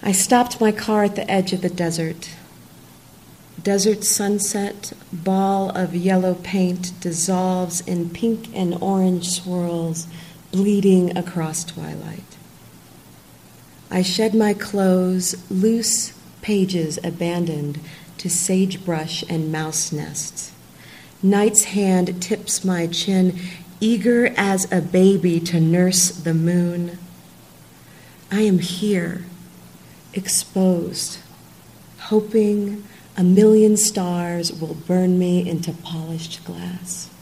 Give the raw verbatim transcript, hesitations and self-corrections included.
I stopped my car at the edge of the desert. Desert sunset, ball of yellow paint dissolves in pink and orange swirls, bleeding across twilight. I shed my clothes, loose pages abandoned to sagebrush and mouse nests. Night's hand tips my chin, eager as a baby to nurse the moon. I am here, exposed, hoping a million stars will burn me into polished glass.